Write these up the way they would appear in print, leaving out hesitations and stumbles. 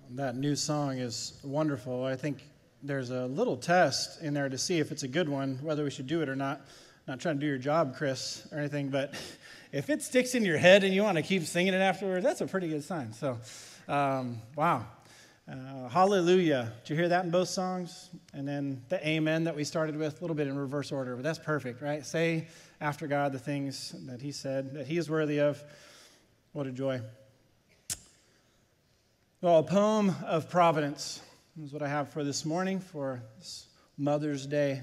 That new song is wonderful. I think there's a little test in there to see if it's a good one, whether we should do it or not. Not trying to do your job, Chris, or anything, but if it sticks in your head and you want to keep singing it afterwards, that's a pretty good sign. So, wow. Hallelujah. Did you hear that in both songs? And then the amen that we started with, a little bit in reverse order, but that's perfect, right? Say after God the things that he said, that he is worthy of. What a joy. Well, a poem of providence is what I have for this morning, for this Mother's Day.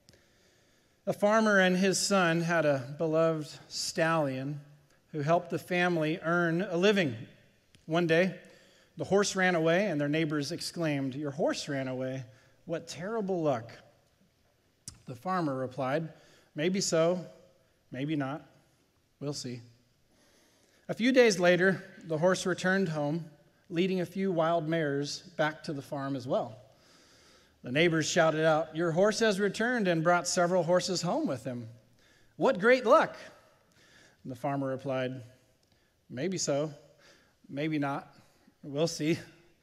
A farmer and his son had a beloved stallion who helped the family earn a living. One day, the horse ran away, and their neighbors exclaimed, "Your horse ran away? What terrible luck." The farmer replied, "Maybe so, maybe not. We'll see." A few days later, the horse returned home, leading a few wild mares back to the farm as well. The neighbors shouted out, "Your horse has returned and brought several horses home with him. What great luck!" And the farmer replied, "Maybe so, maybe not. We'll see."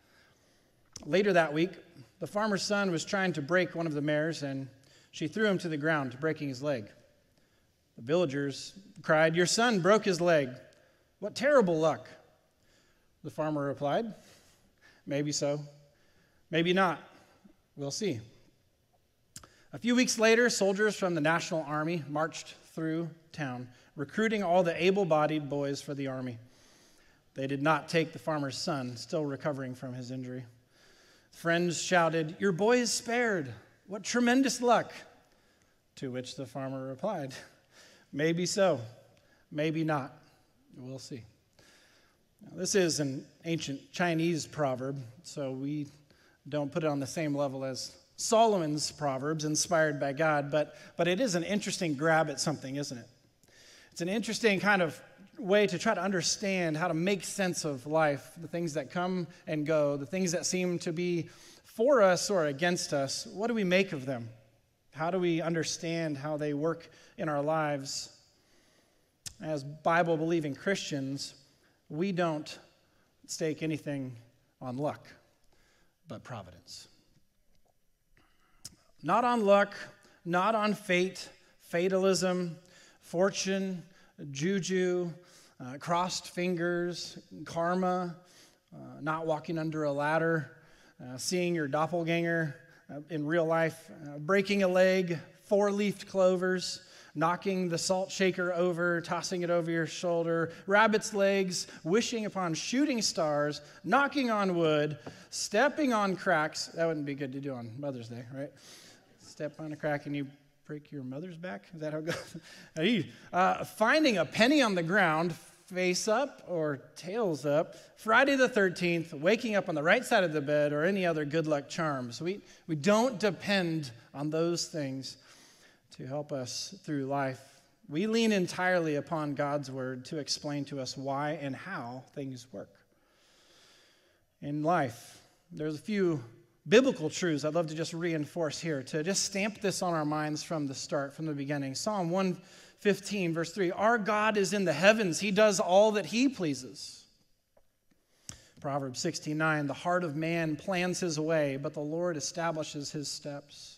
Later that week, the farmer's son was trying to break one of the mares, and she threw him to the ground, breaking his leg. The villagers cried, "Your son broke his leg. What terrible luck!" The farmer replied, "Maybe so, maybe not. We'll see." A few weeks later, soldiers from the National Army marched through town, recruiting all the able-bodied boys for the army. They did not take the farmer's son, still recovering from his injury. Friends shouted, "Your boy is spared. What tremendous luck!" To which the farmer replied, "Maybe so, maybe not. We'll see." Now, this is an ancient Chinese proverb, so we don't put it on the same level as Solomon's Proverbs inspired by God, but it is an interesting grab at something, isn't it? It's an interesting kind of way to try to understand how to make sense of life, the things that come and go, the things that seem to be for us or against us. What do we make of them? How do we understand how they work in our lives? As Bible-believing Christians, we don't stake anything on luck, but providence. Not on luck, not on fate, fatalism, fortune, juju, crossed fingers, karma, not walking under a ladder, seeing your doppelganger in real life, breaking a leg, four-leafed clovers, knocking the salt shaker over, tossing it over your shoulder, rabbit's legs, wishing upon shooting stars, knocking on wood, stepping on cracks. That wouldn't be good to do on Mother's Day, right? Step on a crack and you break your mother's back? Is that how it goes? Finding a penny on the ground, face up or tails up, Friday the 13th, waking up on the right side of the bed, or any other good luck charms. We don't depend on those things to help us through life. We lean entirely upon God's word to explain to us why and how things work. In life, there's a few biblical truths I'd love to just reinforce here, to just stamp this on our minds from the start, from the beginning. Psalm 115, verse 3, "Our God is in the heavens. He does all that he pleases." Proverbs 16:9, "The heart of man plans his way, but the Lord establishes his steps."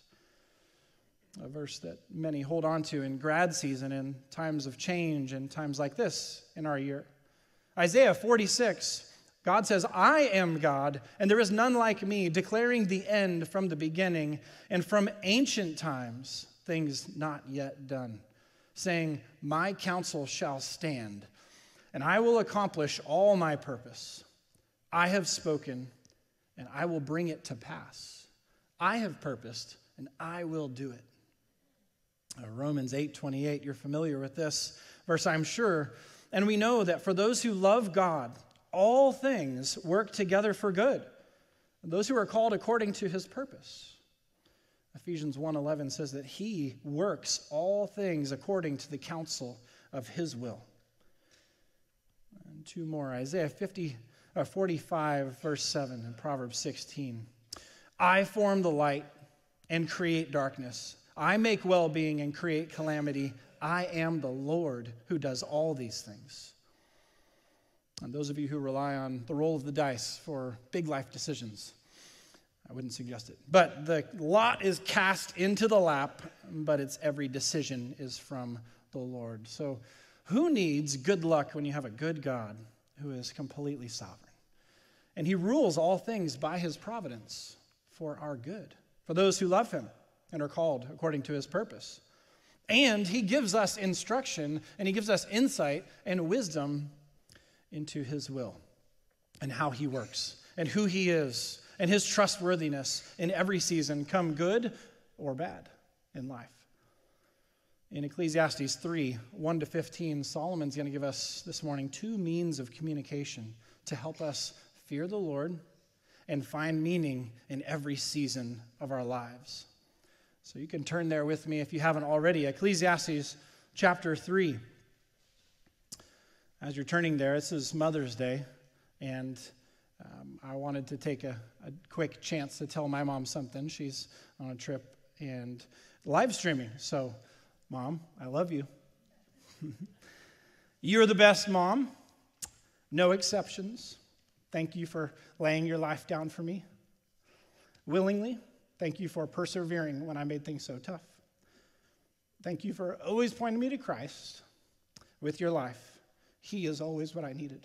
A verse that many hold on to in grad season, in times of change, and times like this in our year. Isaiah 46, God says, "I am God, and there is none like me, declaring the end from the beginning, and from ancient times, things not yet done, saying, my counsel shall stand, and I will accomplish all my purpose. I have spoken, and I will bring it to pass. I have purposed, and I will do it." Romans 8:28, you're familiar with this verse, I'm sure. "And we know that for those who love God, all things work together for good, those who are called according to his purpose." Ephesians 1:11 says that he works all things according to the counsel of his will. And two more, Isaiah 45, verse 7, and Proverbs 16. "I form the light and create darkness. I make well-being and create calamity. I am the Lord who does all these things." And those of you who rely on the roll of the dice for big life decisions, I wouldn't suggest it. But the lot is cast into the lap, but its every decision is from the Lord. So who needs good luck when you have a good God who is completely sovereign? And he rules all things by his providence for our good, for those who love him and are called according to his purpose. And he gives us instruction, and he gives us insight and wisdom into his will and how he works and who he is and his trustworthiness in every season, come good or bad in life. In Ecclesiastes 3, 1-15, Solomon's going to give us this morning 2 means of communication to help us fear the Lord and find meaning in every season of our lives. So you can turn there with me if you haven't already. Ecclesiastes chapter 3. As you're turning there, this is Mother's Day, and I wanted to take a quick chance to tell my mom something. She's on a trip and live streaming. So, Mom, I love you. You're the best mom. No exceptions. Thank you for laying your life down for me willingly. Thank you for persevering when I made things so tough. Thank you for always pointing me to Christ with your life. He is always what I needed.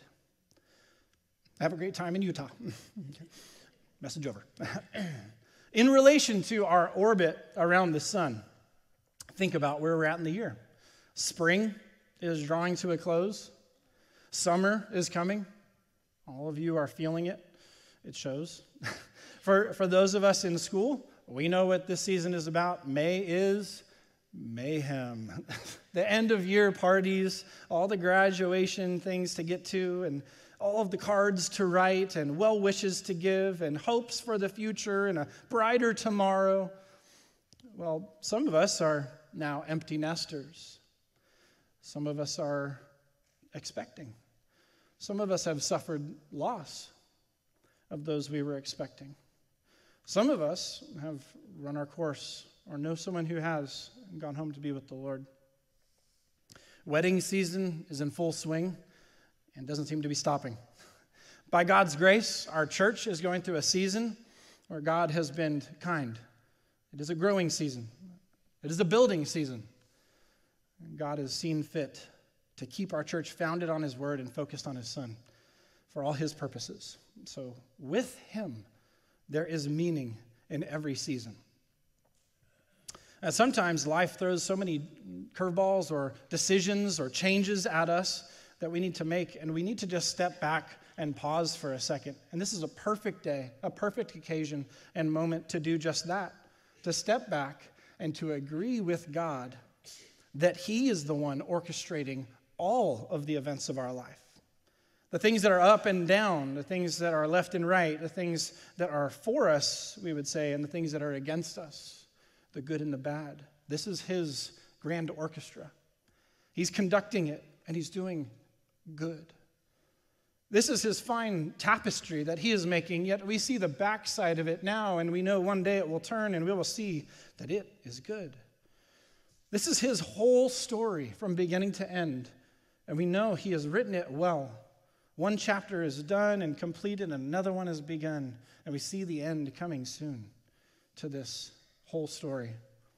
Have a great time in Utah. Message over. In relation to our orbit around the sun, think about where we're at in the year. Spring is drawing to a close. Summer is coming. All of you are feeling it. It shows. For those of us in school, we know what this season is about. May is mayhem. The end of year parties, all the graduation things to get to, and all of the cards to write, and well wishes to give, and hopes for the future, and a brighter tomorrow. Well, some of us are now empty nesters. Some of us are expecting. Some of us have suffered loss of those we were expecting. Some of us have run our course or know someone who has and gone home to be with the Lord. Wedding season is in full swing and doesn't seem to be stopping. By God's grace, our church is going through a season where God has been kind. It is a growing season. It is a building season. And God has seen fit to keep our church founded on his word and focused on his Son for all his purposes. So with him, there is meaning in every season. And sometimes life throws so many curveballs or decisions or changes at us that we need to make, and we need to just step back and pause for a second. And this is a perfect day, a perfect occasion and moment to do just that, to step back and to agree with God that he is the one orchestrating all of the events of our life. The things that are up and down, the things that are left and right, the things that are for us, we would say, and the things that are against us, the good and the bad. This is his grand orchestra. He's conducting it, and he's doing good. This is his fine tapestry that he is making, yet we see the backside of it now, and we know one day it will turn, and we will see that it is good. This is his whole story from beginning to end, and we know he has written it well. One chapter is done and completed, and another one has begun, and we see the end coming soon to this whole story.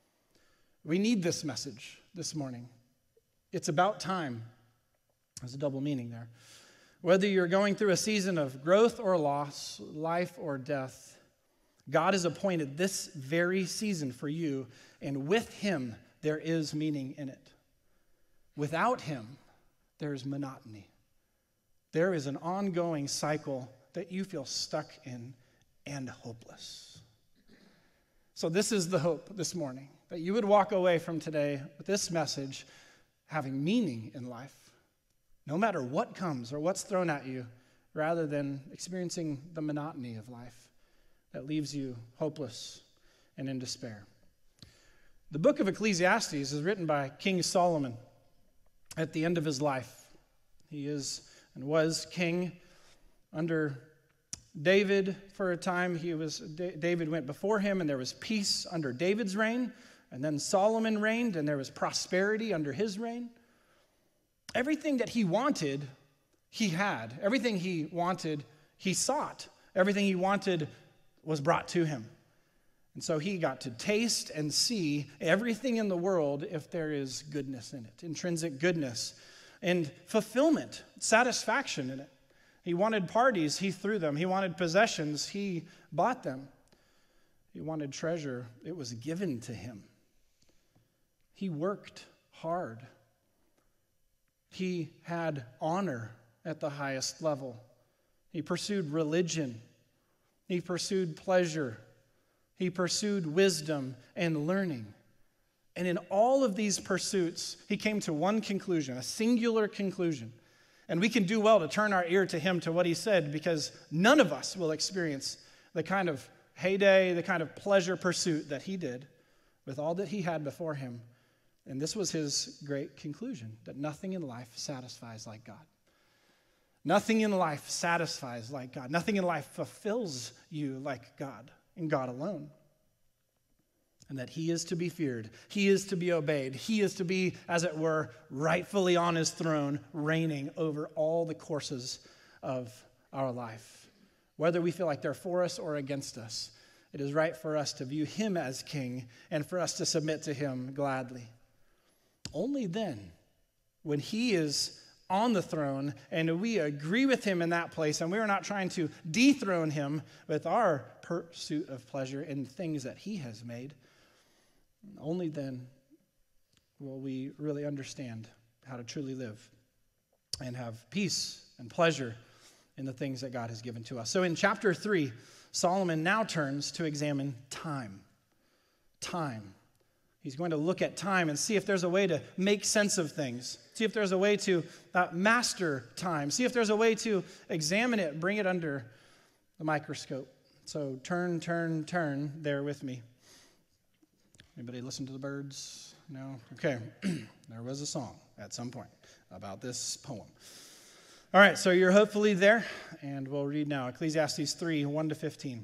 We need this message this morning. It's about time. There's a double meaning there. Whether you're going through a season of growth or loss, life or death, God has appointed this very season for you, and with him, there is meaning in it. Without him, there is monotony. There is an ongoing cycle that you feel stuck in and hopeless. So this is the hope this morning, that you would walk away from today with this message having meaning in life, no matter what comes or what's thrown at you, rather than experiencing the monotony of life that leaves you hopeless and in despair. The book of Ecclesiastes is written by King Solomon at the end of his life. He is and was king under David for a time. David went before him, and there was peace under David's reign. And then Solomon reigned, and there was prosperity under his reign. Everything that he wanted he had. Everything he wanted, he sought. Everything he wanted was brought to him. And so he got to taste and see everything in the world if there is goodness in it, intrinsic goodness and fulfillment, satisfaction in it. He wanted parties, he threw them. He wanted possessions, he bought them. He wanted treasure, it was given to him. He worked hard. He had honor at the highest level. He pursued religion. He pursued pleasure. He pursued wisdom and learning. And in all of these pursuits, he came to one conclusion, a singular conclusion. And we can do well to turn our ear to him, to what he said, because none of us will experience the kind of heyday, the kind of pleasure pursuit that he did with all that he had before him. And this was his great conclusion, that nothing in life satisfies like God. Nothing in life satisfies like God. Nothing in life fulfills you like God, and God alone. And that he is to be feared. He is to be obeyed. He is to be, as it were, rightfully on his throne, reigning over all the courses of our life. Whether we feel like they're for us or against us, it is right for us to view him as king and for us to submit to him gladly. Only then, when he is on the throne and we agree with him in that place and we are not trying to dethrone him with our pursuit of pleasure in things that he has made, only then will we really understand how to truly live and have peace and pleasure in the things that God has given to us. So in chapter 3, Solomon now turns to examine time. Time. He's going to look at time and see if there's a way to make sense of things. See if there's a way to master time. See if there's a way to examine it, bring it under the microscope. So turn there with me. Anybody listen to the birds? No? Okay. There was a song at some point about this poem. All right, so you're hopefully there, and we'll read now Ecclesiastes 3, 1-15.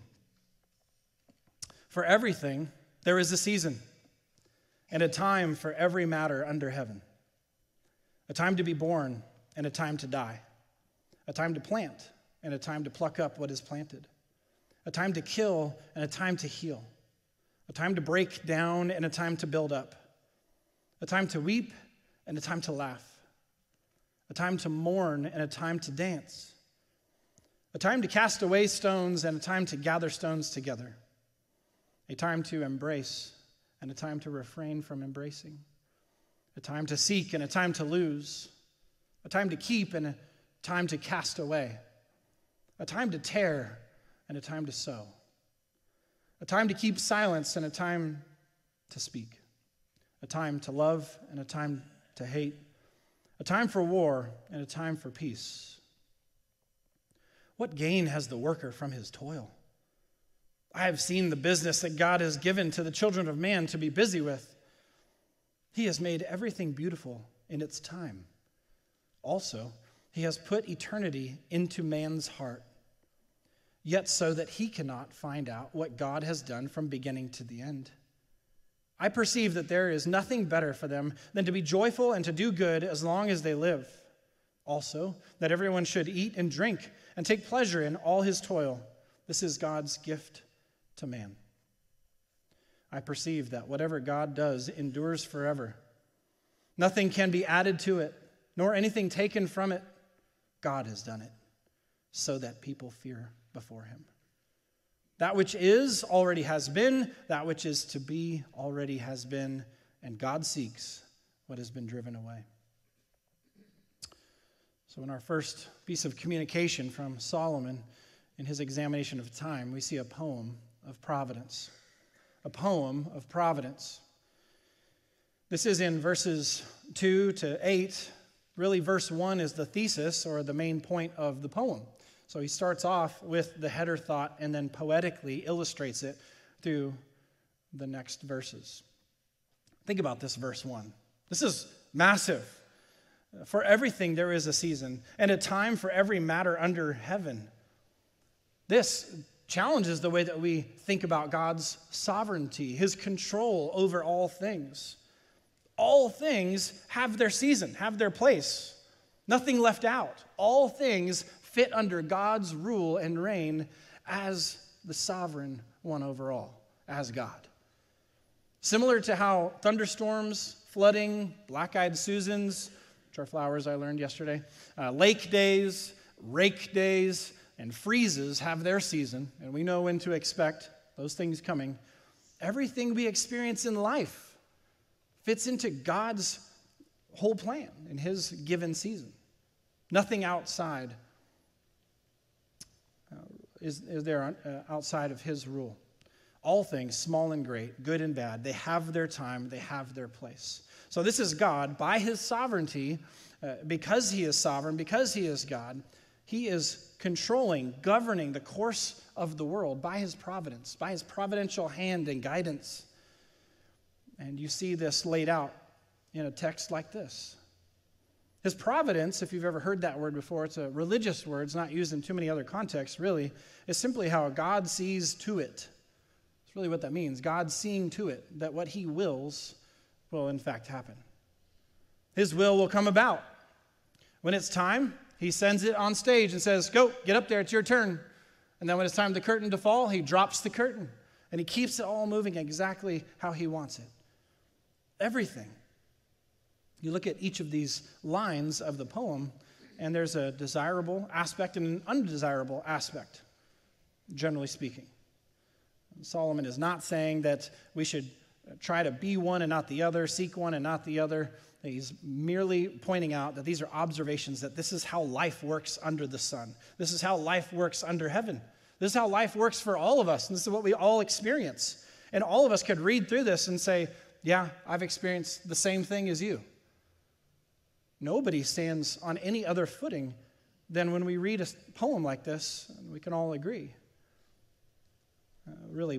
For everything there is a season, and a time for every matter under heaven. A time to be born, and a time to die. A time to plant, and a time to pluck up what is planted. A time to kill, and a time to heal. A time to break down, and a time to build up. A time to weep, and a time to laugh. A time to mourn, and a time to dance. A time to cast away stones, and a time to gather stones together. A time to embrace, and a time to refrain from embracing. A time to seek, and a time to lose. A time to keep, and a time to cast away. A time to tear, and a time to sow. A time to keep silence, and a time to speak. A time to love, and a time to hate. A time for war, and a time for peace. What gain has the worker from his toil? I have seen the business that God has given to the children of man to be busy with. He has made everything beautiful in its time. Also, he has put eternity into man's heart, yet so that he cannot find out what God has done from beginning to the end. I perceive that there is nothing better for them than to be joyful and to do good as long as they live. Also, that everyone should eat and drink and take pleasure in all his toil. This is God's gift to man. I perceive that whatever God does endures forever. Nothing can be added to it, nor anything taken from it. God has done it, so that people fear before him. That which is already has been, that which is to be already has been, and God seeks what has been driven away. So in our first piece of communication from Solomon in his examination of time, we see a poem of providence. A poem of providence. This is in verses 2-8. Really, verse 1 is the thesis or the main point of the poem. So he starts off with the header thought and then poetically illustrates it through the next verses. Think about this verse 1. This is massive. For everything there is a season, and a time for every matter under heaven. This challenges the way that we think about God's sovereignty, his control over all things. All things have their season, have their place. Nothing left out. All things fit under God's rule and reign as the sovereign one over all, as God. Similar to how thunderstorms, flooding, black-eyed Susans, which are flowers I learned yesterday, lake days, rake days, and freezes have their season, and we know when to expect those things coming. Everything we experience in life fits into God's whole plan in his given season. Nothing outside is there outside of his rule. All things, small and great, good and bad, they have their time, they have their place. So this is God, by his sovereignty, because he is sovereign, because he is God, he is controlling, governing the course of the world by his providence, by his providential hand and guidance. And you see this laid out in a text like this. His providence, if you've ever heard that word before, it's a religious word. It's not used in too many other contexts, really. It's simply how God sees to it. It's really what that means. God seeing to it that what he wills will in fact happen. His will come about. When it's time, he sends it on stage and says, go, get up there, it's your turn. And then when it's time for the curtain to fall, he drops the curtain. And he keeps it all moving exactly how he wants it. Everything. You look at each of these lines of the poem, and there's a desirable aspect and an undesirable aspect, generally speaking. Solomon is not saying that we should try to be one and not the other, seek one and not the other. He's merely pointing out that these are observations, that this is how life works under the sun. This is how life works under heaven. This is how life works for all of us, and this is what we all experience. And all of us could read through this and say, yeah, I've experienced the same thing as you. Nobody stands on any other footing than when we read a poem like this, and we can all agree. Really,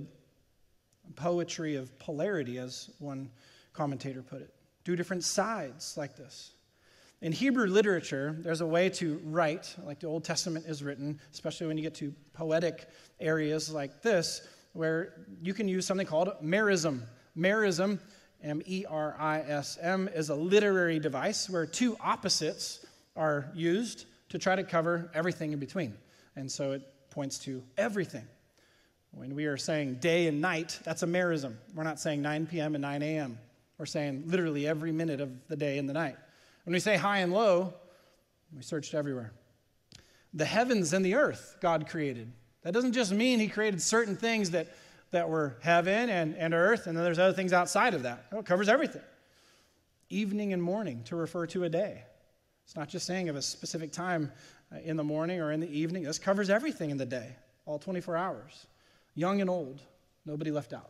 poetry of polarity, as one commentator put it. Two different sides like this. In Hebrew literature, there's a way to write, like the Old Testament is written, especially when you get to poetic areas like this, where you can use something called merism. Merism, M-E-R-I-S-M, is a literary device where two opposites are used to try to cover everything in between. And so it points to everything. When we are saying day and night, that's a merism. We're not saying 9 p.m. and 9 a.m. We're saying literally every minute of the day and the night. When we say high and low, we searched everywhere. The heavens and the earth God created. That doesn't just mean he created certain things that were heaven and earth, and then there's other things outside of that. No, it covers everything. Evening and morning to refer to a day. It's not just saying of a specific time in the morning or in the evening. This covers everything in the day, all 24 hours. Young and old, nobody left out.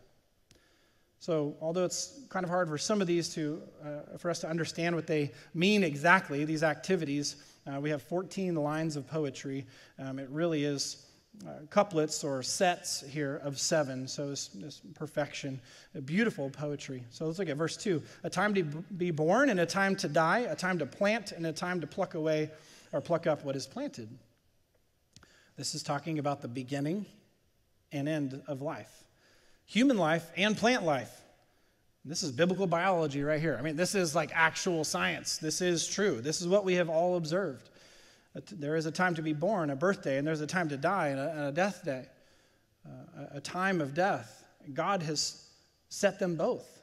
So although it's kind of hard for some of these for us to understand what they mean exactly, these activities, we have 14 lines of poetry. It really is couplets or sets here of 7, so this perfection, a beautiful poetry. So let's look at verse 2. A time to be born and a time to die, a time to plant and a time to pluck away or pluck up what is planted. This is talking about the beginning and end of life. Human life and plant life. This is biblical biology right here. I mean, this is like actual science. This is true. This is what we have all observed. There is a time to be born, a birthday, and there's a time to die, and a death day, a time of death. God has set them both.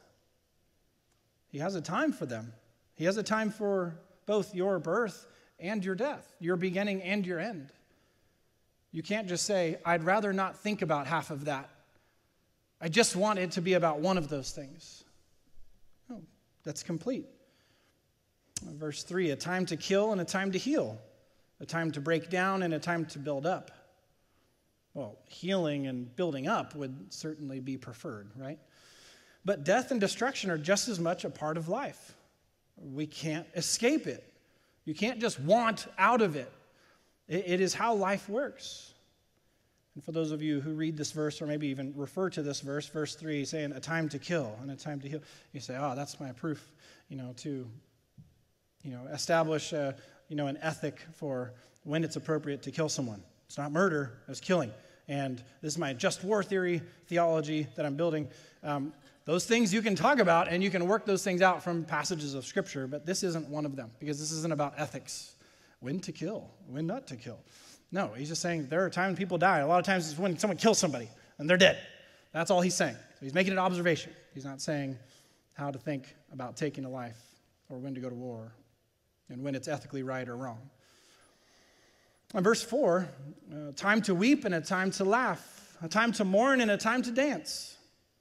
He has a time for them. He has a time for both your birth and your death, your beginning and your end. You can't just say, I'd rather not think about half of that. I just want it to be about one of those things. No, that's complete. Verse 3, a time to kill and a time to heal. A time to break down and a time to build up. Well, healing and building up would certainly be preferred, right? But death and destruction are just as much a part of life. We can't escape it. You can't just want out of it. It is how life works. And for those of you who read this verse or maybe even refer to this verse, verse 3, saying a time to kill and a time to heal, you say, oh, that's my proof, to establish an ethic for when it's appropriate to kill someone. It's not murder, it's killing. And this is my just war theology that I'm building. Those things you can talk about and you can work those things out from passages of Scripture, but this isn't one of them because this isn't about ethics. when to kill, when not to kill. No, he's just saying there are times people die. A lot of times it's when someone kills somebody and they're dead. That's all he's saying. So he's making an observation. He's not saying how to think about taking a life or when to go to war and when it's ethically right or wrong. In verse 4, time to weep and a time to laugh, a time to mourn and a time to dance.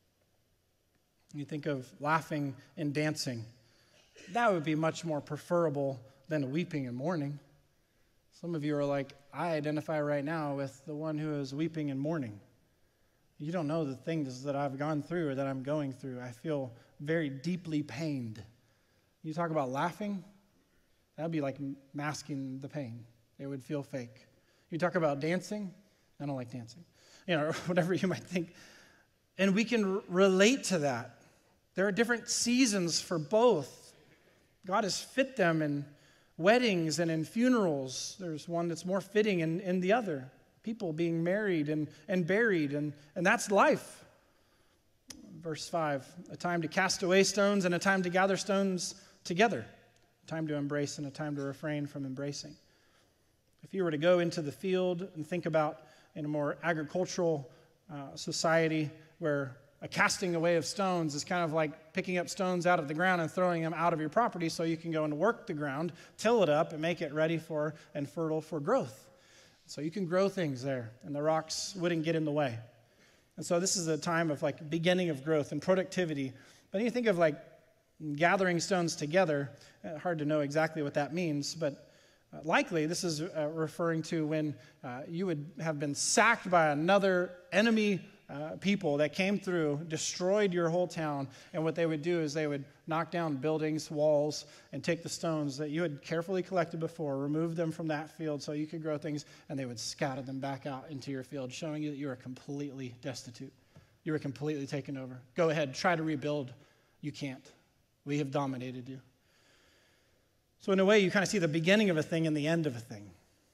You think of laughing and dancing. That would be much more preferable than weeping and mourning. Some of you are like, I identify right now with the one who is weeping and mourning. You don't know the things that I've gone through or that I'm going through. I feel very deeply pained. You talk about laughing, that would be like masking the pain. It would feel fake. You talk about dancing, I don't like dancing. Or whatever you might think. And we can relate to that. There are different seasons for both. God has fit them in weddings and in funerals. There's one that's more fitting in the other. People being married and buried, and that's life. Verse 5, a time to cast away stones and a time to gather stones together. A time to embrace and a time to refrain from embracing. If you were to go into the field and think about in a more agricultural society where a casting away of stones is kind of like picking up stones out of the ground and throwing them out of your property so you can go and work the ground, till it up, and make it ready for and fertile for growth. So you can grow things there, and the rocks wouldn't get in the way. And so this is a time of like beginning of growth and productivity. But when you think of like gathering stones together, hard to know exactly what that means, but likely this is referring to when you would have been sacked by another enemy people that came through, destroyed your whole town, and what they would do is they would knock down buildings, walls, and take the stones that you had carefully collected before, remove them from that field so you could grow things, and they would scatter them back out into your field, showing you that you are completely destitute. You were completely taken over. Go ahead, try to rebuild. You can't. We have dominated you. So in a way, you kind of see the beginning of a thing and the end of a thing.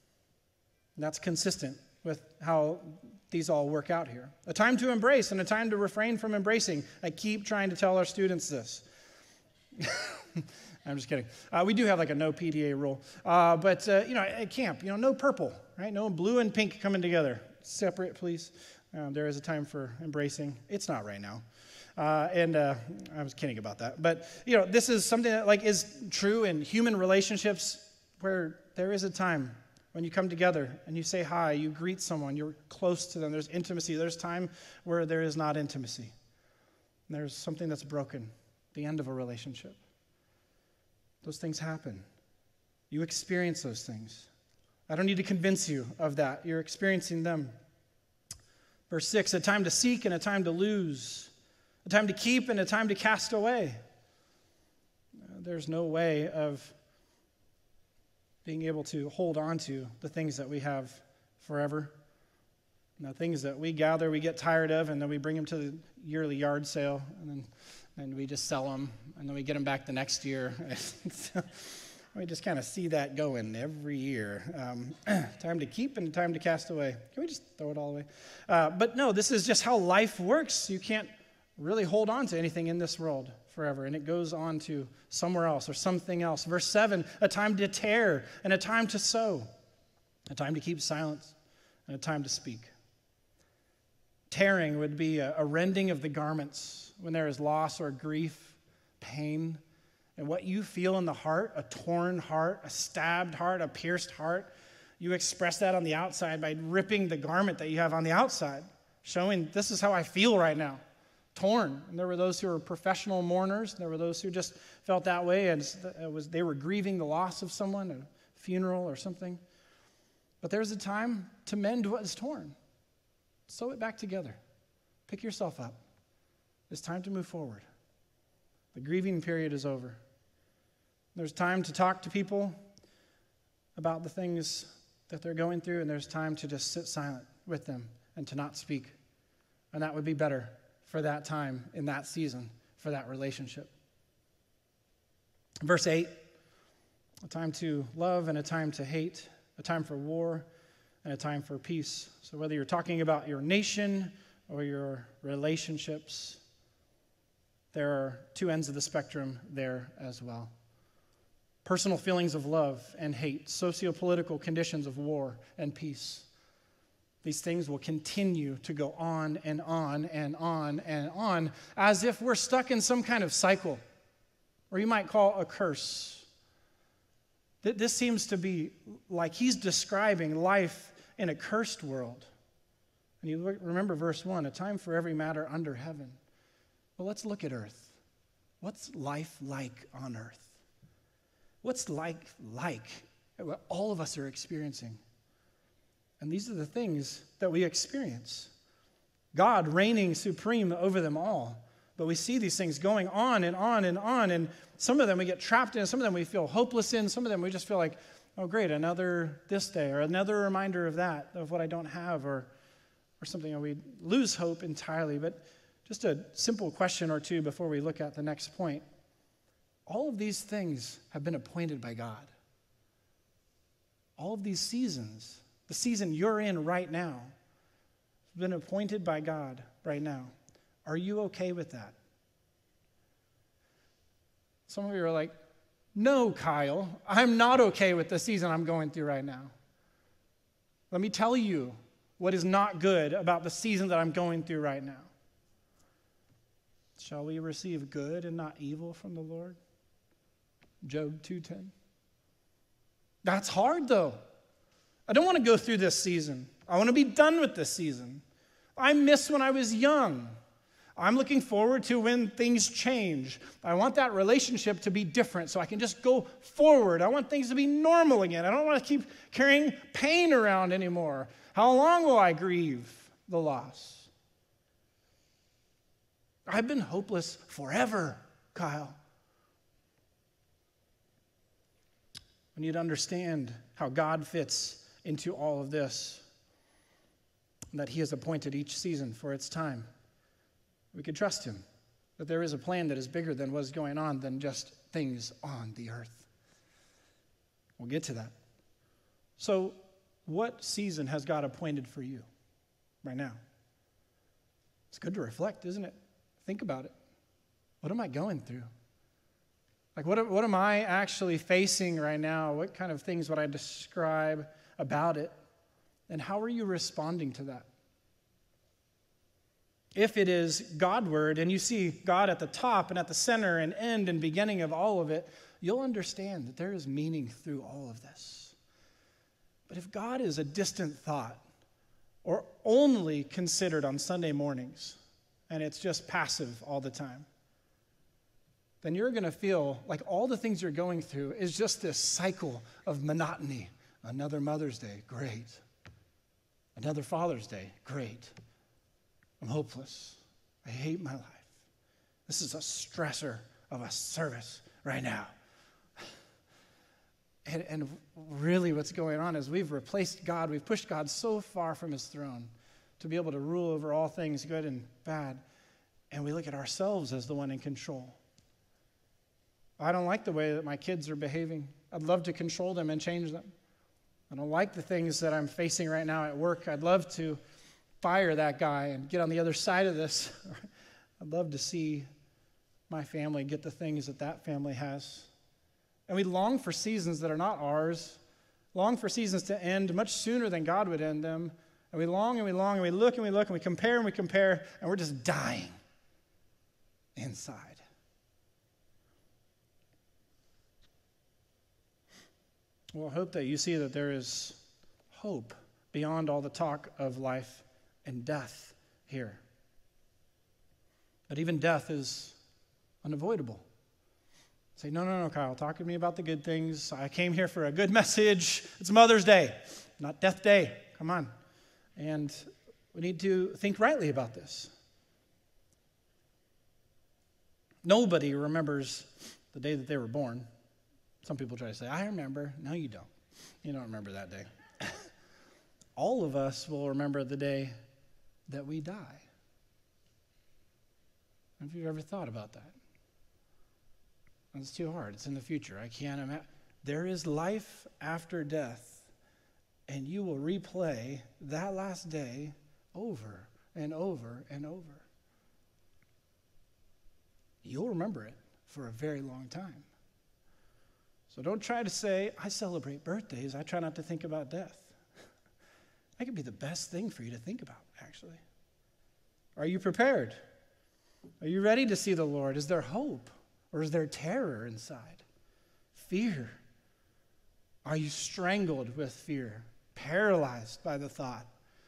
And that's consistent with how these all work out here. A time to embrace and a time to refrain from embracing. I keep trying to tell our students this. I'm just kidding. We do have like a no PDA rule. But at camp, no purple, right? No blue and pink coming together. Separate, please. There is a time for embracing. It's not right now. I was kidding about that. But, this is something that is true in human relationships where there is a time when you come together and you say hi, you greet someone, you're close to them, there's intimacy. There's time where there is not intimacy. And there's something that's broken, the end of a relationship. Those things happen. You experience those things. I don't need to convince you of that. You're experiencing them. Verse 6, a time to seek and a time to lose, a time to keep and a time to cast away. There's no way of being able to hold on to the things that we have forever. The things that we gather, we get tired of, and then we bring them to the yearly yard sale, and then we just sell them, and then we get them back the next year. We just kind of see that going every year. Time to keep and time to cast away. Can we just throw it all away? But no, this is just how life works. You can't really hold on to anything in this world forever, and it goes on to somewhere else or something else. Verse 7, a time to tear and a time to sow, a time to keep silence and a time to speak. Tearing would be a rending of the garments when there is loss or grief, pain, and what you feel in the heart, a torn heart, a stabbed heart, a pierced heart. You express that on the outside by ripping the garment that you have on the outside, showing this is how I feel right now. Torn. And there were those who were professional mourners. There were those who just felt that way, and they were grieving the loss of someone, a funeral or something. But there's a time to mend what is torn. Sew it back together. Pick yourself up. It's time to move forward. The grieving period is over. There's time to talk to people about the things that they're going through, and there's time to just sit silent with them and to not speak. And that would be better for that time in that season, for that relationship. Verse 8, a time to love and a time to hate, a time for war and a time for peace. So whether you're talking about your nation or your relationships, there are two ends of the spectrum there as well. personal feelings of love and hate, socio-political conditions of war and peace. These things will continue to go on and on and on and on, as if we're stuck in some kind of cycle, or you might call a curse. This seems to be like he's describing life in a cursed world. And you remember verse 1, a time for every matter under heaven. Well, let's look at earth. What's life like on earth? What's like what all of us are experiencing? And these are the things that we experience. God reigning supreme over them all. But we see these things going on and on and on. And some of them we get trapped in. Some of them we feel hopeless in. Some of them we just feel like, oh, great, another this day, or another reminder of that, of what I don't have, or something. And we lose hope entirely. But just a simple question or two before we look at the next point. All of these things have been appointed by God. All of these seasons, the season you're in right now, have been appointed by God right now. Are you okay with that? Some of you are like, no, Kyle, I'm not okay with the season I'm going through right now. Let me tell you what is not good about the season that I'm going through right now. Shall we receive good and not evil from the Lord? Job 2:10. That's hard, though. I don't want to go through this season. I want to be done with this season. I miss when I was young. I'm looking forward to when things change. I want that relationship to be different so I can just go forward. I want things to be normal again. I don't want to keep carrying pain around anymore. How long will I grieve the loss? I've been hopeless forever, Kyle. We need to understand how God fits into all of this, and that he has appointed each season for its time. We can trust him, that there is a plan that is bigger than what is going on than just things on the earth. We'll get to that. So, what season has God appointed for you right now? It's good to reflect, isn't it? Think about it. What am I going through? Like, what am I actually facing right now? What kind of things would I describe about it? And how are you responding to that? If it is Godward and you see God at the top and at the center and end and beginning of all of it, you'll understand that there is meaning through all of this. But if God is a distant thought or only considered on Sunday mornings and it's just passive all the time, then you're going to feel like all the things you're going through is just this cycle of monotony. Another Mother's Day, great. Another Father's Day, great. I'm hopeless. I hate my life. This is a stressor of a service right now. And really what's going on is we've replaced God. We've pushed God so far from his throne to be able to rule over all things good and bad. And we look at ourselves as the one in control. I don't like the way that my kids are behaving. I'd love to control them and change them. I don't like the things that I'm facing right now at work. I'd love to fire that guy and get on the other side of this. I'd love to see my family get the things that that family has. And we long for seasons that are not ours, long for seasons to end much sooner than God would end them. And we long and we long and we look and we look and we compare, and we're just dying inside. Well, I hope that you see that there is hope beyond all the talk of life and death here. But even death is unavoidable. Say, no, Kyle, talk to me about the good things. I came here for a good message. It's Mother's Day, not Death Day. Come on. And we need to think rightly about this. Nobody remembers the day that they were born. Some people try to say, I remember. No, you don't. You don't remember that day. All of us will remember the day that we die. Have you ever thought about that? It's too hard. It's in the future. I can't imagine. There is life after death, and you will replay that last day over and over and over. You'll remember it for a very long time. So don't try to say, I celebrate birthdays. I try not to think about death. That could be the best thing for you to think about, actually. Are you prepared? Are you ready to see the Lord? Is there hope? Or is there terror inside? Fear? Are you strangled with fear? Paralyzed by the thought?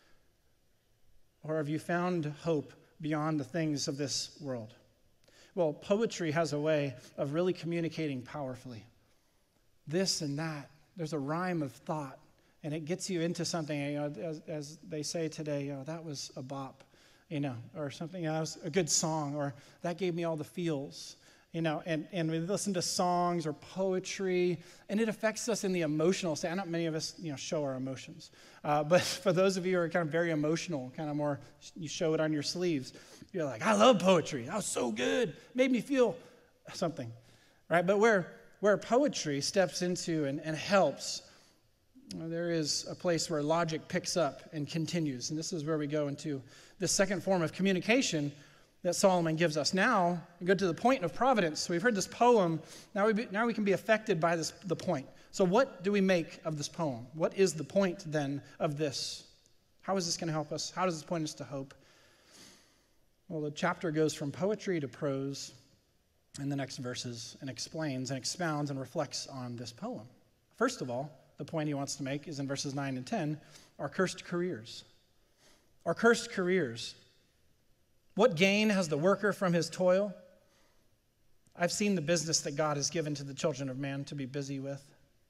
Or have you found hope beyond the things of this world? Well, poetry has a way of really communicating powerfully. This and that. There's a rhyme of thought, and it gets you into something, as they say today, that was a bop, or something, that was a good song, or that gave me all the feels, and we listen to songs or poetry, and it affects us in the emotional state. Not many of us, show our emotions, but for those of you who are kind of very emotional, kind of more, you show it on your sleeves. You're like, I love poetry. That was so good. Made me feel something, right? But where poetry steps into and helps, there is a place where logic picks up and continues. And this is where we go into the second form of communication that Solomon gives us. Now, we go to the point of providence. So we've heard this poem. Now we can be affected by the point. So what do we make of this poem? What is the point, then, of this? How is this going to help us? How does this point us to hope? Well, the chapter goes from poetry to prose in the next verses and explains and expounds and reflects on this poem. First of all, the point he wants to make is in verses 9 and 10, our cursed careers. Our cursed careers. What gain has the worker from his toil? I've seen the business that God has given to the children of man to be busy with.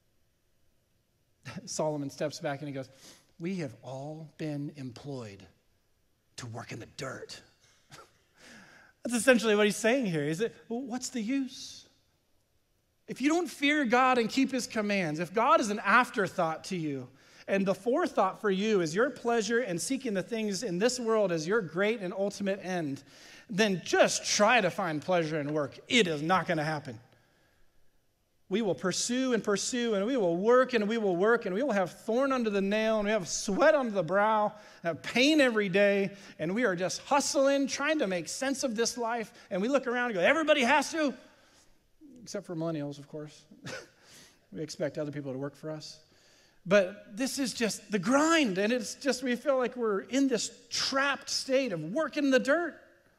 Solomon steps back and he goes, we have all been employed to work in the dirt. That's essentially what he's saying here. Is it, well, what's the use? If you don't fear God and keep his commands, if God is an afterthought to you, and the forethought for you is your pleasure and seeking the things in this world as your great and ultimate end, then just try to find pleasure in work. It is not going to happen. We will pursue and pursue, and we will work and we will work, and we will have thorn under the nail, and we have sweat under the brow, and have pain every day, and we are just hustling, trying to make sense of this life, and we look around and go, everybody has to, except for millennials, of course. We expect other people to work for us. But this is just the grind, and it's just, we feel like we're in this trapped state of working in the dirt.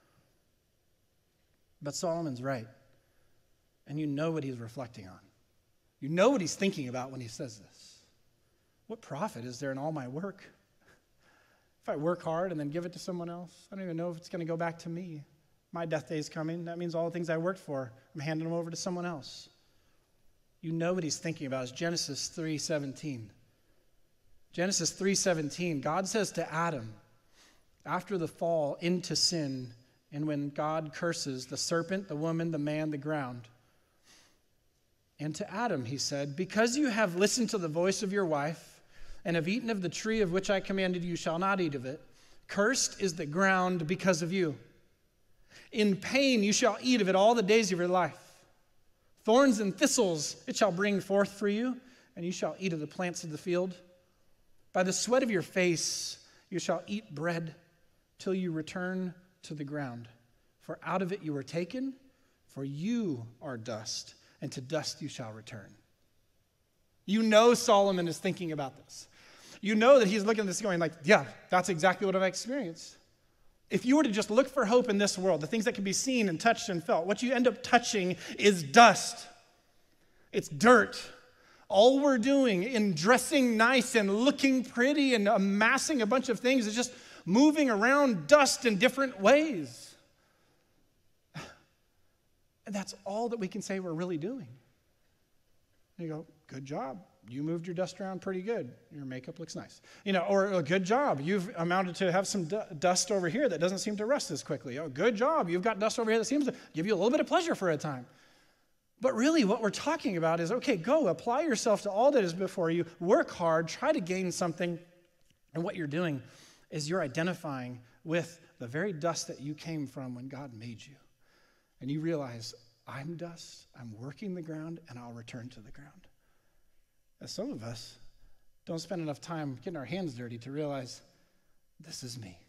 But Solomon's right. And you know what he's reflecting on. You know what he's thinking about when he says this. What profit is there in all my work? If I work hard and then give it to someone else, I don't even know if it's going to go back to me. My death day is coming. That means all the things I worked for, I'm handing them over to someone else. You know what he's thinking about. It's Genesis 3:17. Genesis 3:17, God says to Adam, after the fall into sin, and when God curses the serpent, the woman, the man, the ground, and to Adam, he said, because you have listened to the voice of your wife and have eaten of the tree of which I commanded you shall not eat of it, cursed is the ground because of you. In pain you shall eat of it all the days of your life. Thorns and thistles it shall bring forth for you, and you shall eat of the plants of the field. By the sweat of your face you shall eat bread till you return to the ground. For out of it you were taken, for you are dust, and to dust you shall return. You know Solomon is thinking about this. You know that he's looking at this going like, yeah, that's exactly what I've experienced. If you were to just look for hope in this world, the things that can be seen and touched and felt, what you end up touching is dust. It's dirt. All we're doing in dressing nice and looking pretty and amassing a bunch of things is just moving around dust in different ways. And that's all that we can say we're really doing. You go, good job. You moved your dust around pretty good. Your makeup looks nice. Or a good job. You've amounted to have some dust over here that doesn't seem to rust as quickly. Oh, good job. You've got dust over here that seems to give you a little bit of pleasure for a time. But really what we're talking about is, okay, go apply yourself to all that is before you. Work hard. Try to gain something. And what you're doing is you're identifying with the very dust that you came from when God made you. And you realize, I'm dust, I'm working the ground, and I'll return to the ground. As some of us don't spend enough time getting our hands dirty to realize, this is me.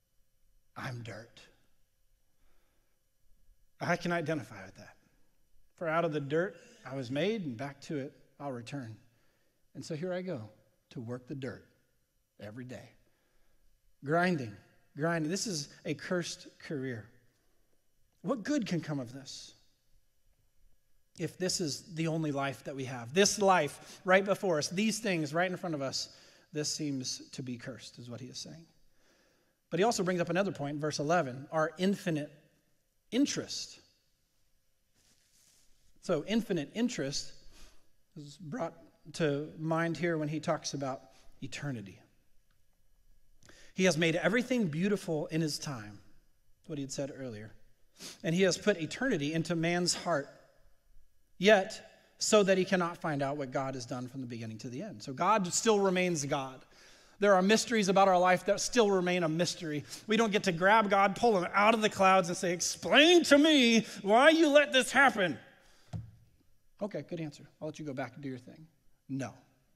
I'm dirt. I can identify with that. For out of the dirt I was made, and back to it I'll return. And so here I go to work the dirt every day. Grinding. This is a cursed career. What good can come of this? If this is the only life that we have, this life right before us, these things right in front of us, this seems to be cursed, is what he is saying. But he also brings up another point, verse 11, our infinite interest. So infinite interest is brought to mind here when he talks about eternity. He has made everything beautiful in his time, what he had said earlier. And he has put eternity into man's heart, yet so that he cannot find out what God has done from the beginning to the end. So God still remains God. There are mysteries about our life that still remain a mystery. We don't get to grab God, pull him out of the clouds and say, explain to me why you let this happen. Okay, good answer. I'll let you go back and do your thing. No,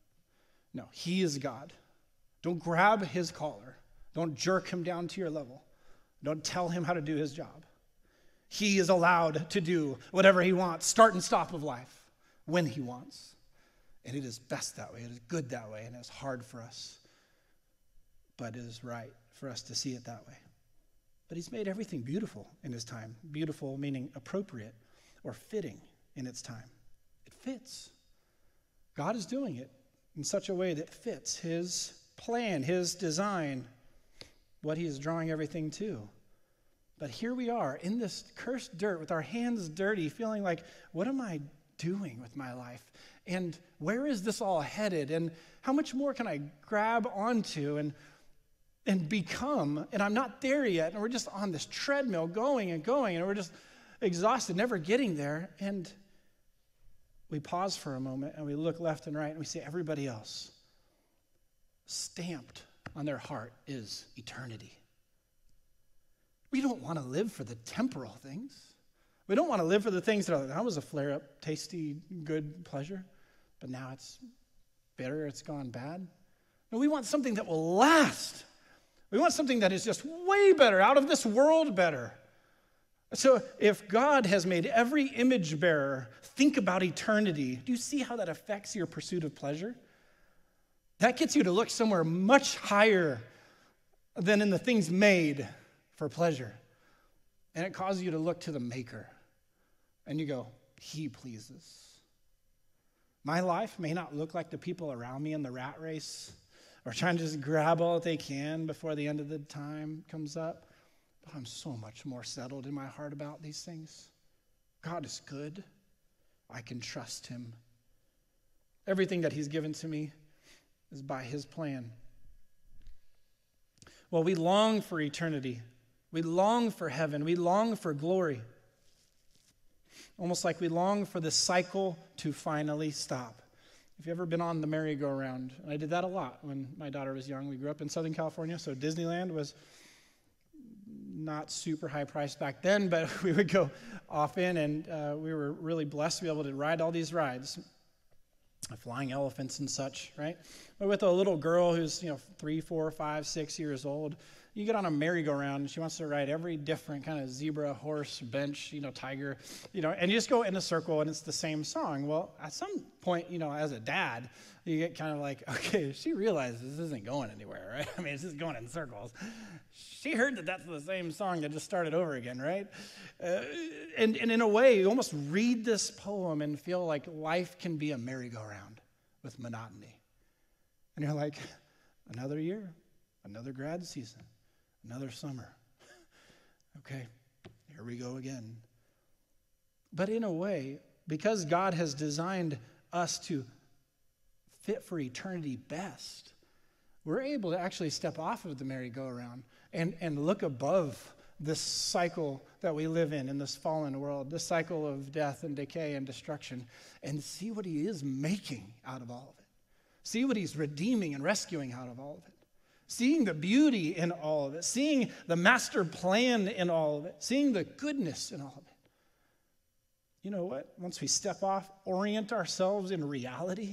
he is God. Don't grab his collar. Don't jerk him down to your level. Don't tell him how to do his job. He is allowed to do whatever he wants, start and stop of life, when he wants. And it is best that way. It is good that way, and it's hard for us. But it is right for us to see it that way. But he's made everything beautiful in his time. Beautiful meaning appropriate or fitting in its time. It fits. God is doing it in such a way that fits his plan, his design, what he is drawing everything to. But here we are in this cursed dirt with our hands dirty, feeling like, what am I doing with my life? And where is this all headed? And how much more can I grab onto and become? And I'm not there yet. And we're just on this treadmill going and going. And we're just exhausted, never getting there. And we pause for a moment and we look left and right and we see everybody else. Stamped on their heart is eternity. We don't want to live for the temporal things. We don't want to live for the things that was a flare-up, tasty, good pleasure, but now it's bitter, it's gone bad. No, we want something that will last. We want something that is just way better, out of this world better. So if God has made every image bearer think about eternity, do you see how that affects your pursuit of pleasure? That gets you to look somewhere much higher than in the things made for pleasure. And it causes you to look to the maker. And you go, he pleases. My life may not look like the people around me in the rat race or trying to just grab all that they can before the end of the time comes up. But I'm so much more settled in my heart about these things. God is good. I can trust him. Everything that he's given to me is by his plan. Well, we long for eternity. We long for heaven. We long for glory. Almost like we long for the cycle to finally stop. If you've ever been on the merry-go-round, and I did that a lot when my daughter was young. We grew up in Southern California, so Disneyland was not super high priced back then, but we would go off in, and we were really blessed to be able to ride all these rides. Flying elephants and such, right? But with a little girl who's 3, 4, 5, 6 years old, you get on a merry-go-round and she wants to ride every different kind of zebra, horse, bench, tiger, and you just go in a circle and it's the same song. Well, at some point, as a dad, you get kind of like, okay, she realizes this isn't going anywhere, right? I mean, it's just going in circles. She heard that that's the same song that just started over again, right? And in a way, you almost read this poem and feel like life can be a merry-go-round with monotony. And you're like, another year, another grad season, another summer. Okay, here we go again. But in a way, because God has designed us to fit for eternity best, we're able to actually step off of the merry-go-round and look above this cycle that we live in this fallen world, this cycle of death and decay and destruction, and see what he is making out of all of it. See what he's redeeming and rescuing out of all of it. Seeing the beauty in all of it. Seeing the master plan in all of it. Seeing the goodness in all of it. You know what? Once we step off, orient ourselves in reality,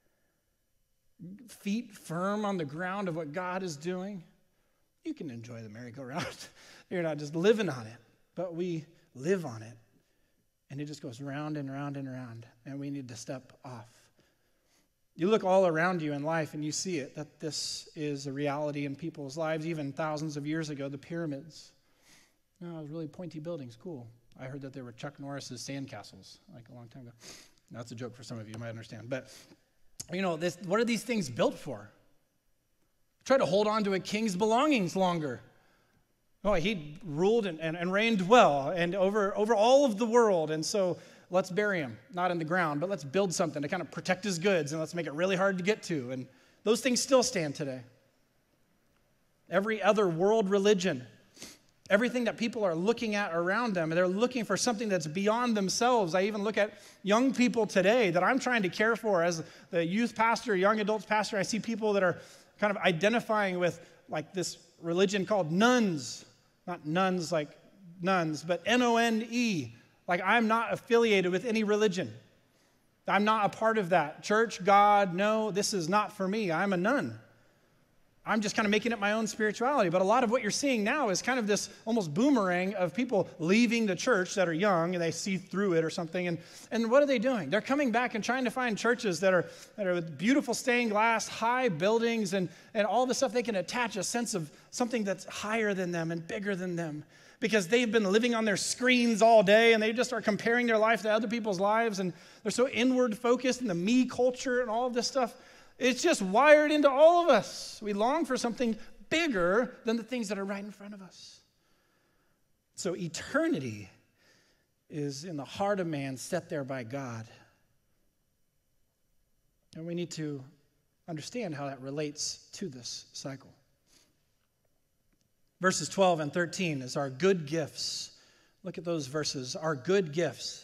feet firm on the ground of what God is doing, you can enjoy the merry-go-round. You're not just living on it, but we live on it And it just goes round and round and round, and we need to step off. You look all around you in life and you see it, that this is a reality in people's lives. Even thousands of years ago, the pyramids. Oh, really pointy buildings, cool. I heard that they were Chuck Norris's sandcastles, like a long time ago. That's a joke for some of you might understand. But, what are these things built for? Try to hold on to a king's belongings longer. Oh, he ruled and reigned well and over all of the world, and so let's bury him, not in the ground, but let's build something to kind of protect his goods, and let's make it really hard to get to. And those things still stand today. Every other world religion, everything that people are looking at around them, they're looking for something that's beyond themselves. I even look at young people today that I'm trying to care for as the youth pastor, young adults pastor. I see people that are kind of identifying with like this religion called nuns. Not nuns like nuns, but N-O-N-E. Like, I'm not affiliated with any religion. I'm not a part of that. Church, God, no, this is not for me. I'm a nun. I'm just kind of making it my own spirituality. But a lot of what you're seeing now is kind of this almost boomerang of people leaving the church that are young and they see through it or something. And what are they doing? They're coming back and trying to find churches that are with beautiful stained glass, high buildings, and all the stuff they can attach a sense of something that's higher than them and bigger than them. Because they've been living on their screens all day and they just are comparing their life to other people's lives, and they're so inward focused in the me culture and all of this stuff. It's just wired into all of us. We long for something bigger than the things that are right in front of us. So eternity is in the heart of man, set there by God. And we need to understand how that relates to this cycle. Verses 12 and 13 is our good gifts. Look at those verses, our good gifts.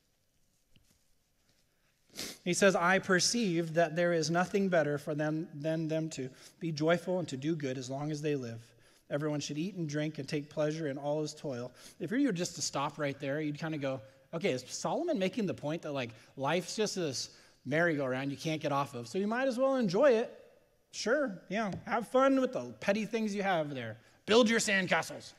He says, I perceive that there is nothing better for them than them to be joyful and to do good as long as they live. Everyone should eat and drink and take pleasure in all his toil. If you were just to stop right there, you'd kind of go, okay, is Solomon making the point that like life's just this merry-go-round you can't get off of, so you might as well enjoy it? Sure, yeah, have fun with the petty things you have there. Build your sandcastles.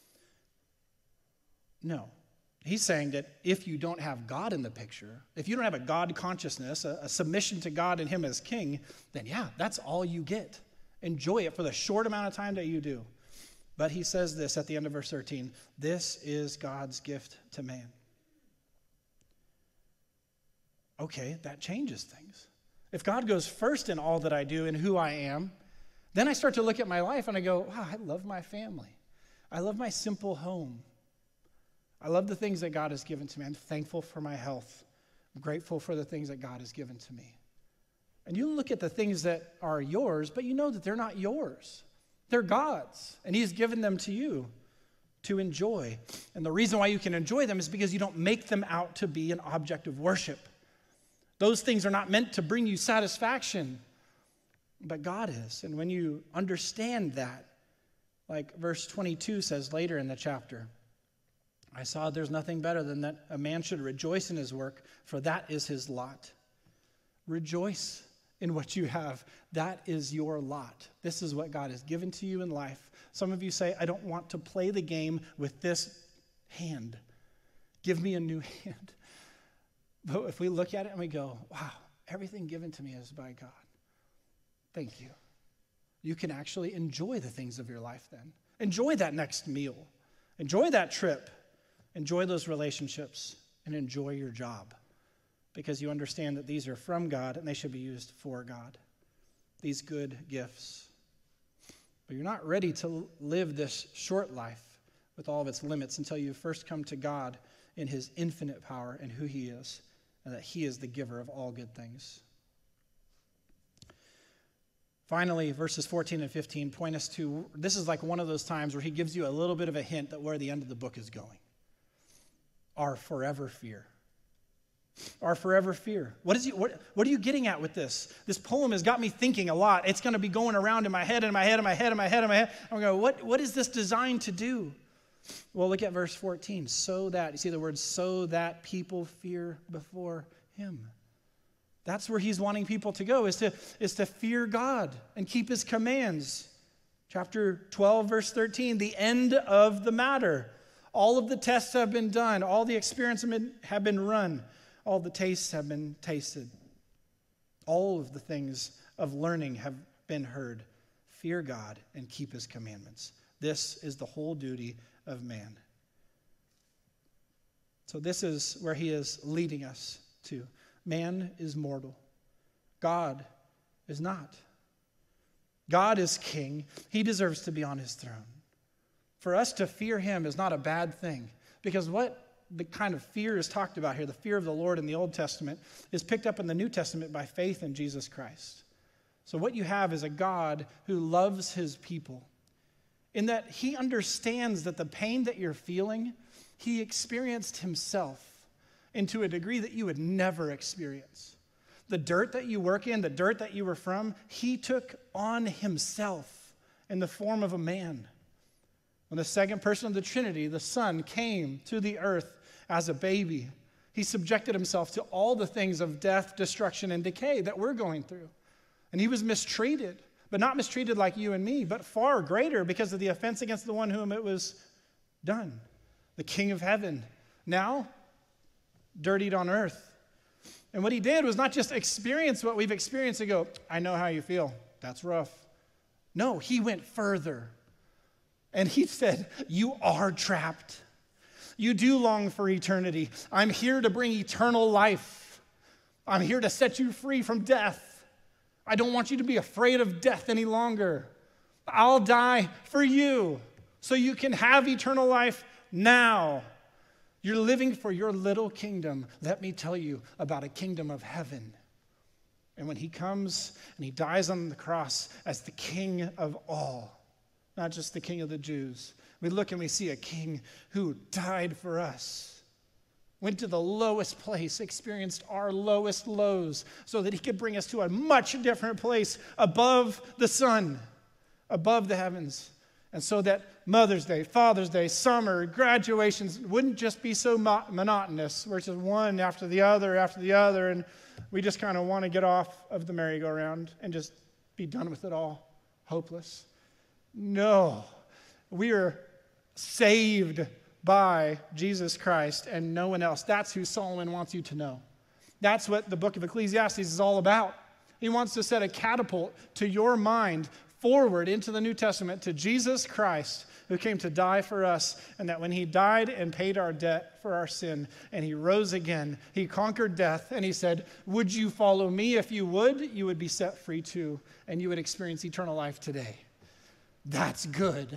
No. He's saying that if you don't have God in the picture, if you don't have a God consciousness, a submission to God and him as king, then yeah, that's all you get. Enjoy it for the short amount of time that you do. But he says this at the end of verse 13, this is God's gift to man. Okay, that changes things. If God goes first in all that I do and who I am, then I start to look at my life and I go, wow, I love my family. I love my simple home. I love the things that God has given to me. I'm thankful for my health. I'm grateful for the things that God has given to me. And you look at the things that are yours, but you know that they're not yours. They're God's, and he's given them to you to enjoy. And the reason why you can enjoy them is because you don't make them out to be an object of worship. Those things are not meant to bring you satisfaction, but God is. And when you understand that, like verse 22 says later in the chapter, I saw there's nothing better than that a man should rejoice in his work, for that is his lot. Rejoice in what you have. That is your lot. This is what God has given to you in life. Some of you say, I don't want to play the game with this hand. Give me a new hand. But if we look at it and we go, wow, everything given to me is by God. Thank you. You can actually enjoy the things of your life then. Enjoy that next meal. Enjoy that trip. Enjoy those relationships and enjoy your job because you understand that these are from God and they should be used for God. These good gifts. But you're not ready to live this short life with all of its limits until you first come to God in his infinite power and who he is, and that he is the giver of all good things. Finally, verses 14 and 15 point us to, this is like one of those times where he gives you a little bit of a hint at where the end of the book is going. Our forever fear. Our forever fear. What are you getting at with this? This poem has got me thinking a lot. It's going to be going around in my head, I'm going, what is this designed to do? Well, look at verse 14. So that, you see the word so that people fear before him. That's where he's wanting people to go, is to fear God and keep his commands. Chapter 12, verse 13, the end of the matter. All of the tests have been done. All the experiments have been run. All the tastes have been tasted. All of the things of learning have been heard. Fear God and keep his commandments. This is the whole duty of man. So this is where he is leading us to. Man is mortal. God is not. God is king. He deserves to be on his throne. For us to fear him is not a bad thing, because what the kind of fear is talked about here, the fear of the Lord in the Old Testament, is picked up in the New Testament by faith in Jesus Christ. So what you have is a God who loves his people, in that he understands that the pain that you're feeling, he experienced himself, and to a degree that you would never experience. The dirt that you work in, the dirt that you were from, he took on himself in the form of a man. When the second person of the Trinity, the Son, came to the earth as a baby, he subjected himself to all the things of death, destruction, and decay that we're going through. And he was mistreated, but not mistreated like you and me, but far greater because of the offense against the one whom it was done. The King of heaven, now dirtied on earth. And what he did was not just experience what we've experienced and go, I know how you feel. That's rough. No, he went further. And he said, you are trapped. You do long for eternity. I'm here to bring eternal life. I'm here to set you free from death. I don't want you to be afraid of death any longer. I'll die for you so you can have eternal life now. You're living for your little kingdom. Let me tell you about a kingdom of heaven. And when he comes and he dies on the cross as the King of all, not just the King of the Jews, we look and we see a king who died for us, went to the lowest place, experienced our lowest lows so that he could bring us to a much different place above the sun, above the heavens. And so that Mother's Day, Father's Day, summer, graduations wouldn't just be so monotonous, where it's just one after the other, and we just kind of want to get off of the merry-go-round and just be done with it all, hopeless. No, we are saved by Jesus Christ and no one else. That's who Solomon wants you to know. That's what the book of Ecclesiastes is all about. He wants to set a catapult to your mind forward into the New Testament to Jesus Christ, who came to die for us, and that when he died and paid our debt for our sin, and he rose again, he conquered death, and he said, would you follow me? If you would be set free too, and you would experience eternal life today. That's good.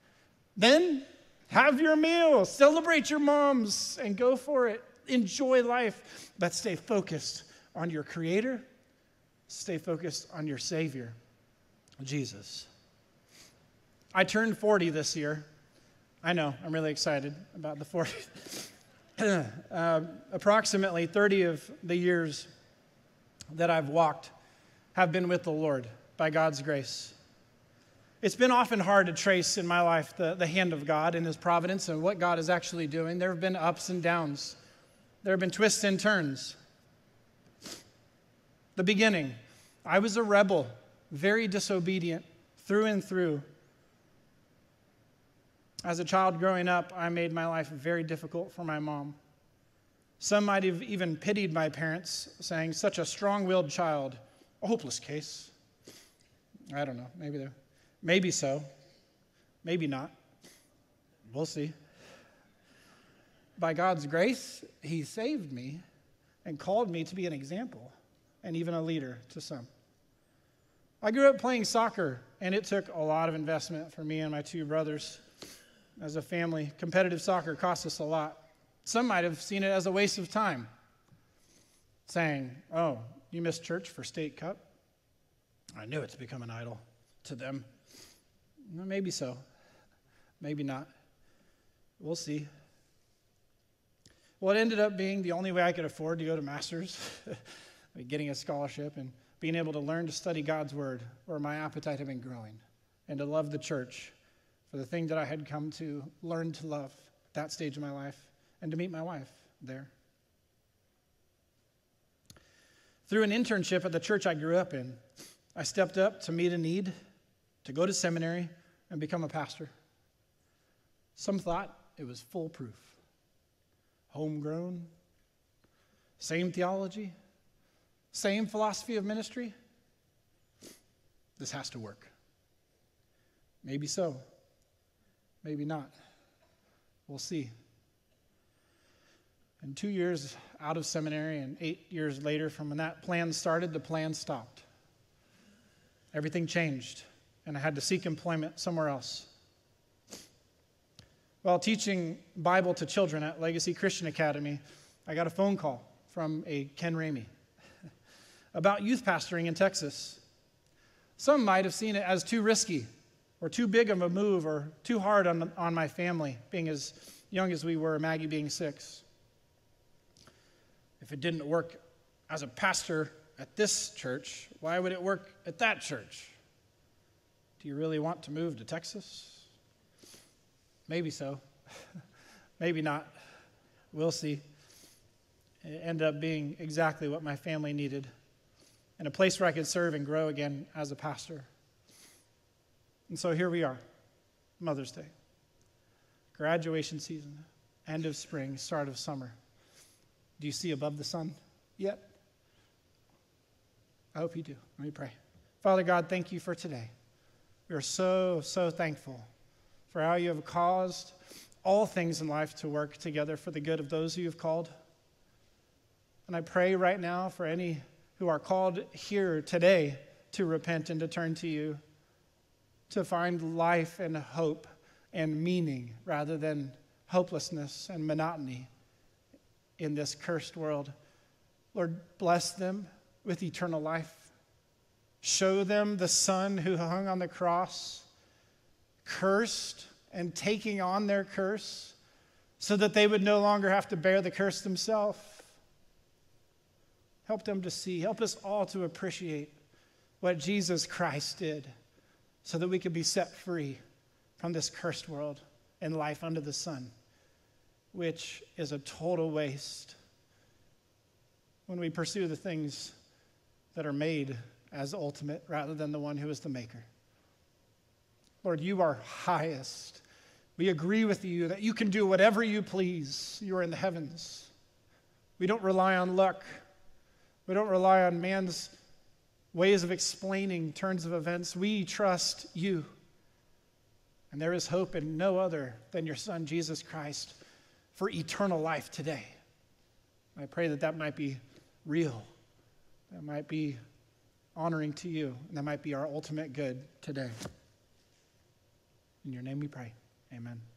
Then have your meal, celebrate your moms, and go for it. Enjoy life, but stay focused on your Creator. Stay focused on your Savior, Jesus. I turned 40 this year. I know, I'm really excited about the 40. Approximately 30 of the years that I've walked have been with the Lord by God's grace. It's been often hard to trace in my life the hand of God and his providence and what God is actually doing. There have been ups and downs. There have been twists and turns. The beginning, I was a rebel, very disobedient through and through. As a child growing up, I made my life very difficult for my mom. Some might have even pitied my parents, saying, such a strong-willed child, a hopeless case. I don't know, maybe so, maybe not. We'll see. By God's grace, he saved me and called me to be an example and even a leader to some. I grew up playing soccer, and it took a lot of investment for me and my two brothers. As a family, competitive soccer cost us a lot. Some might have seen it as a waste of time, saying, oh, you missed church for state cup? I knew it's become an idol to them. Well, maybe so, maybe not. We'll see. Well, it ended up being the only way I could afford to go to Masters, getting a scholarship and being able to learn to study God's Word, where my appetite had been growing, and to love the church for the thing that I had come to learn to love at that stage of my life, and to meet my wife there. Through an internship at the church I grew up in, I stepped up to meet a need, to go to seminary, and become a pastor. Some thought it was foolproof. Homegrown, same theology, same philosophy of ministry. This has to work. Maybe so, maybe not. We'll see. And 2 years out of seminary and 8 years later from when that plan started, the plan stopped. Everything changed, and I had to seek employment somewhere else. While teaching Bible to children at Legacy Christian Academy, I got a phone call from a Ken Ramey about youth pastoring in Texas. Some might have seen it as too risky or too big of a move or too hard on my family, being as young as we were, Maggie being 6. If it didn't work as a pastor at this church, why would it work at that church? Do you really want to move to Texas? Maybe so. Maybe not. We'll see. It ended up being exactly what my family needed, and a place where I could serve and grow again as a pastor. And so here we are, Mother's Day, graduation season, end of spring, start of summer. Do you see above the sun yet? I hope you do. Let me pray. Father God, thank you for today. We are so, so thankful for how you have caused all things in life to work together for the good of those who you have called. And I pray right now for any who are called here today to repent and to turn to you, to find life and hope and meaning rather than hopelessness and monotony in this cursed world. Lord, bless them with eternal life. Show them the Son who hung on the cross, cursed and taking on their curse so that they would no longer have to bear the curse themselves. Help them to see. Help us all to appreciate what Jesus Christ did so that we could be set free from this cursed world and life under the sun, which is a total waste when we pursue the things that are made as ultimate rather than the one who is the maker. Lord, you are highest. We agree with you that you can do whatever you please. You are in the heavens. We don't rely on luck. We don't rely on man's ways of explaining turns of events. We trust you. And there is hope in no other than your Son, Jesus Christ, for eternal life today. I pray that that might be real. That might be honoring to you. And that might be our ultimate good today. In your name we pray. Amen.